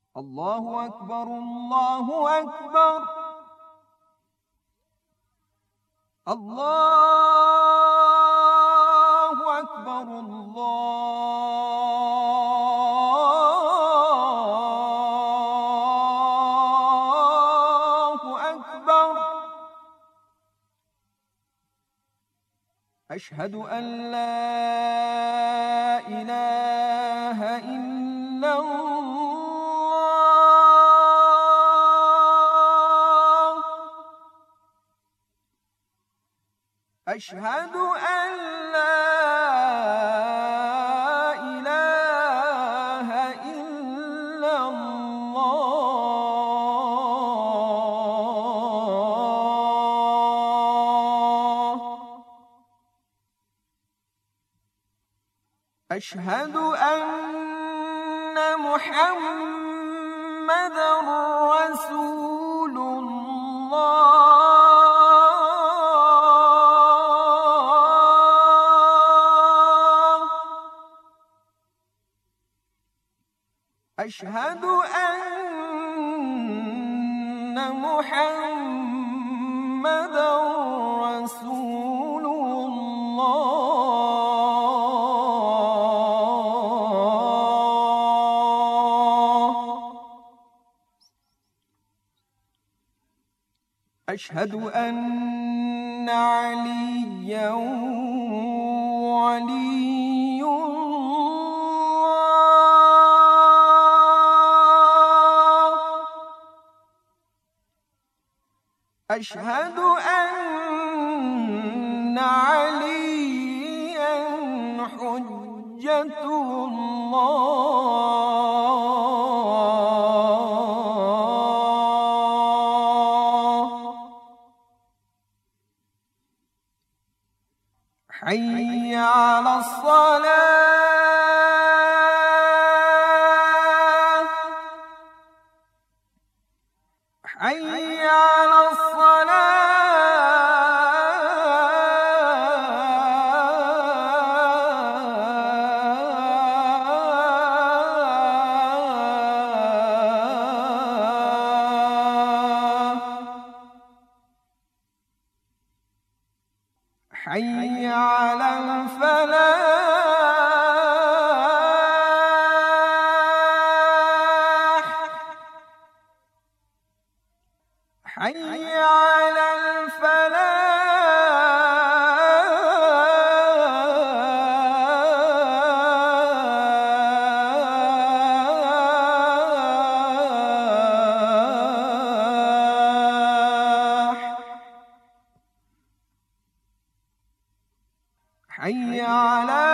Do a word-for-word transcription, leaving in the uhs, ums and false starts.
الله أكبر الله أكبر الله أكبر الله أكبر. أشهد أن لا إله إلا الله. أشهد أن لا إله إلا الله. أشهد أن محمدًا رسول الله. أشهد أن محمدًا رسول الله. أشهد أن عليًّا ولي الله. أشهد أن عليًّا حجة الله. حي على الصلاة. حي على الصلاة. حي على الفلاح. حي على الفلاح. حي على